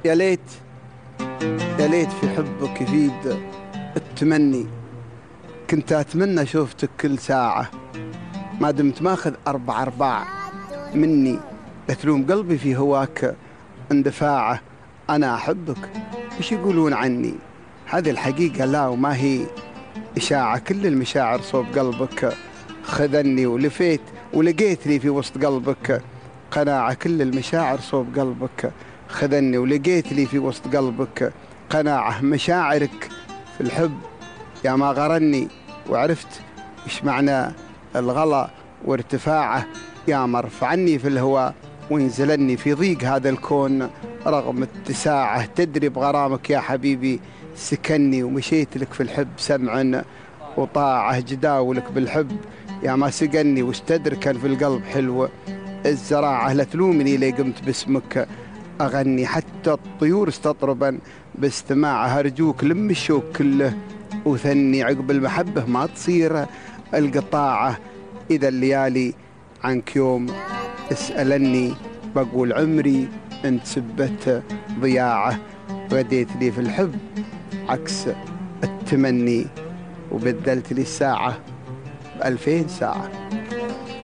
يا ليت يا ليت في حبك يفيد التمني. كنت أتمنى شوفتك كل ساعة، ما دمت ماخذ أربع أرباع مني. لا تلوم قلبي في هواك اندفاعه. أنا أحبك، وش يقولون عني؟ هذه الحقيقة لا وما هي إشاعة. كل المشاعر صوب قلبك خذني، ولفيت ولقيت لي في وسط قلبك قناعة. كل المشاعر صوب قلبك خذني، ولقيت لي في وسط قلبك قناعة. مشاعرك في الحب يا ما غرني، وعرفت إيش معنى الغلا وارتفاعه. يا ما رفعني في الهواء وانزلني في ضيق هذا الكون رغم اتساعه. تدري بغرامك يا حبيبي سكني، ومشيت لك في الحب سمعا وطاعه. جداولك بالحب يا ما سقني، واستدركا في القلب حلو الزراعة. لا تلومني لي قمت باسمك أغني، حتى الطيور استطربا باستماعه. أرجوك لم الشوق كله وثني، عقب المحبة ما تصير القطاعة. إذا الليالي عنك يوم اسألني، بقول عمري انت سبت ضياعه. غديت لي في الحب عكس التمني، وبدلت لي الساعة ب2000 ساعة.